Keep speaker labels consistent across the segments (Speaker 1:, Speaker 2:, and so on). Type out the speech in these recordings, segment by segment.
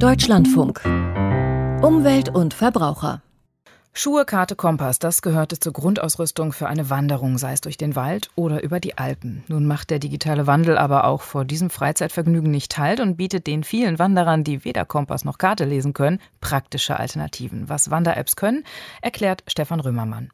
Speaker 1: Deutschlandfunk. Umwelt und Verbraucher.
Speaker 2: Schuhe, Karte, Kompass, das gehörte zur Grundausrüstung für eine Wanderung, sei es durch den Wald oder über die Alpen. Nun macht der digitale Wandel aber auch vor diesem Freizeitvergnügen nicht Halt und bietet den vielen Wanderern, die weder Kompass noch Karte lesen können, praktische Alternativen. Was Wander-Apps können, erklärt Stefan Römermann.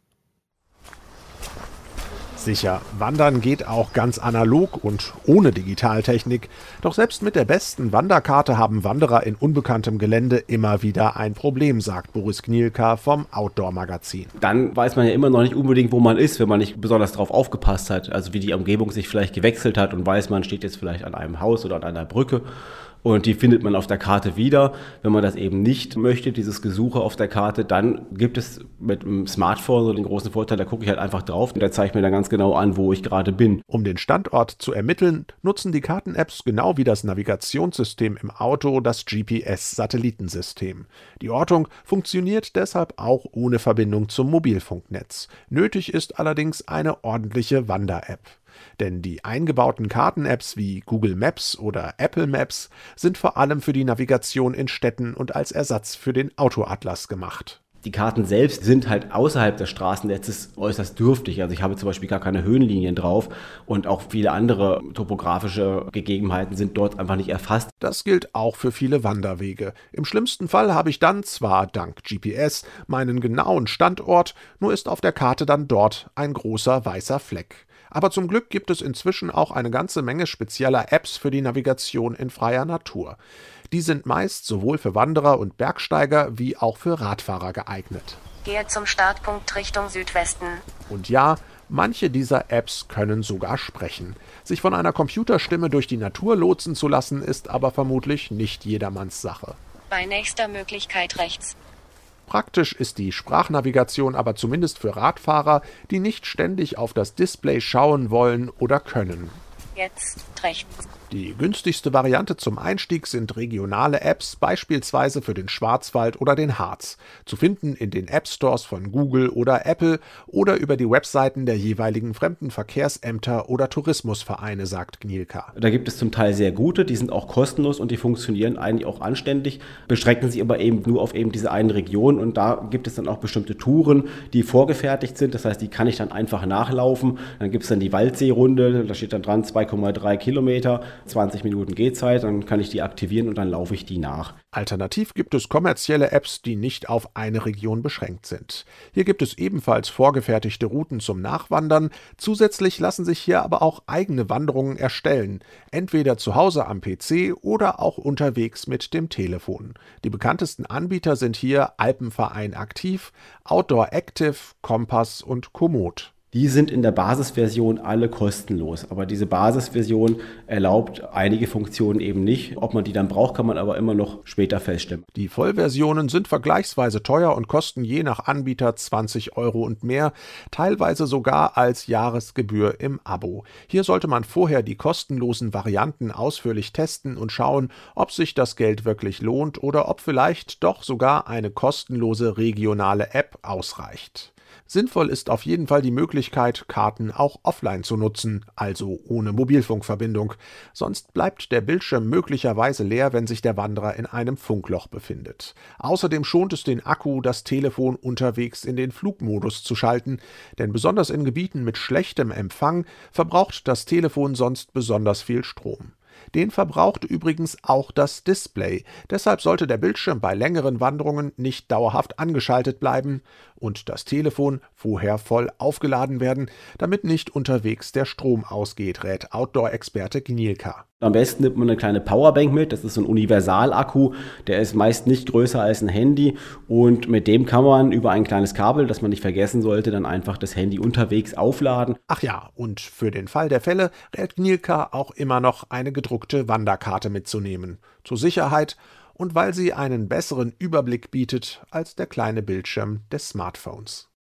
Speaker 3: Sicher, Wandern geht auch ganz analog und ohne Digitaltechnik. Doch selbst mit der besten Wanderkarte haben Wanderer in unbekanntem Gelände immer wieder ein Problem, sagt Boris Gnielka vom Outdoor-Magazin.
Speaker 4: Dann weiß man ja immer noch nicht unbedingt, wo man ist, wenn man nicht besonders drauf aufgepasst hat. Also wie die Umgebung sich vielleicht gewechselt hat und weiß, man steht jetzt vielleicht an einem Haus oder an einer Brücke. Und die findet man auf der Karte wieder. Wenn man das eben nicht möchte, dieses Gesuche auf der Karte, dann gibt es mit dem Smartphone so den großen Vorteil, da gucke ich halt einfach drauf und der zeigt mir dann ganz genau an, wo ich gerade bin.
Speaker 3: Um den Standort zu ermitteln, nutzen die Karten-Apps genau wie das Navigationssystem im Auto das GPS-Satellitensystem. Die Ortung funktioniert deshalb auch ohne Verbindung zum Mobilfunknetz. Nötig ist allerdings eine ordentliche Wander-App. Denn die eingebauten Karten-Apps wie Google Maps oder Apple Maps sind vor allem für die Navigation in Städten und als Ersatz für den Autoatlas gemacht.
Speaker 4: Die Karten selbst sind halt außerhalb des Straßennetzes äußerst dürftig. Also ich habe zum Beispiel gar keine Höhenlinien drauf und auch viele andere topografische Gegebenheiten sind dort einfach nicht erfasst.
Speaker 3: Das gilt auch für viele Wanderwege. Im schlimmsten Fall habe ich dann zwar dank GPS meinen genauen Standort, nur ist auf der Karte dann dort ein großer weißer Fleck. Aber zum Glück gibt es inzwischen auch eine ganze Menge spezieller Apps für die Navigation in freier Natur. Die sind meist sowohl für Wanderer und Bergsteiger wie auch für Radfahrer geeignet.
Speaker 5: Gehe zum Startpunkt Richtung Südwesten.
Speaker 3: Und ja, manche dieser Apps können sogar sprechen. Sich von einer Computerstimme durch die Natur lotsen zu lassen, ist aber vermutlich nicht jedermanns Sache.
Speaker 5: Bei nächster Möglichkeit rechts.
Speaker 3: Praktisch ist die Sprachnavigation aber zumindest für Radfahrer, die nicht ständig auf das Display schauen wollen oder können.
Speaker 5: Jetzt rechts.
Speaker 3: Die günstigste Variante zum Einstieg sind regionale Apps, beispielsweise für den Schwarzwald oder den Harz, zu finden in den App-Stores von Google oder Apple oder über die Webseiten der jeweiligen Fremdenverkehrsämter oder Tourismusvereine, sagt Gnielka.
Speaker 4: Da gibt es zum Teil sehr gute, die sind auch kostenlos und die funktionieren eigentlich auch anständig, beschränken sich aber eben nur auf eben diese eine Region und da gibt es dann auch bestimmte Touren, die vorgefertigt sind, das heißt, die kann ich dann einfach nachlaufen. Dann gibt es dann die Waldseerunde, da steht dann dran 2,3 Kilometer, 20 Minuten Gehzeit, dann kann ich die aktivieren und dann laufe ich die nach.
Speaker 3: Alternativ gibt es kommerzielle Apps, die nicht auf eine Region beschränkt sind. Hier gibt es ebenfalls vorgefertigte Routen zum Nachwandern. Zusätzlich lassen sich hier aber auch eigene Wanderungen erstellen, entweder zu Hause am PC oder auch unterwegs mit dem Telefon. Die bekanntesten Anbieter sind hier Alpenverein Aktiv, Outdoor Active, Kompass und Komoot.
Speaker 4: Die sind in der Basisversion alle kostenlos, aber diese Basisversion erlaubt einige Funktionen eben nicht. Ob man die dann braucht, kann man aber immer noch später feststellen.
Speaker 3: Die Vollversionen sind vergleichsweise teuer und kosten je nach Anbieter 20 € und mehr, teilweise sogar als Jahresgebühr im Abo. Hier sollte man vorher die kostenlosen Varianten ausführlich testen und schauen, ob sich das Geld wirklich lohnt oder ob vielleicht doch sogar eine kostenlose regionale App ausreicht. Sinnvoll ist auf jeden Fall die Möglichkeit, Karten auch offline zu nutzen, also ohne Mobilfunkverbindung. Sonst bleibt der Bildschirm möglicherweise leer, wenn sich der Wanderer in einem Funkloch befindet. Außerdem schont es den Akku, das Telefon unterwegs in den Flugmodus zu schalten, denn besonders in Gebieten mit schlechtem Empfang verbraucht das Telefon sonst besonders viel Strom. Den verbraucht übrigens auch das Display. Deshalb sollte der Bildschirm bei längeren Wanderungen nicht dauerhaft angeschaltet bleiben und das Telefon vorher voll aufgeladen werden, damit nicht unterwegs der Strom ausgeht, rät Outdoor-Experte Gnielka.
Speaker 4: Am besten nimmt man eine kleine Powerbank mit, das ist so ein Universalakku, der ist meist nicht größer als ein Handy und mit dem kann man über ein kleines Kabel, das man nicht vergessen sollte, dann einfach das Handy unterwegs aufladen.
Speaker 3: Ach ja, und für den Fall der Fälle rät Gnielka auch immer noch eine gedruckte Wanderkarte mitzunehmen. Zur Sicherheit und weil sie einen besseren Überblick bietet als der kleine Bildschirm des Smartphones.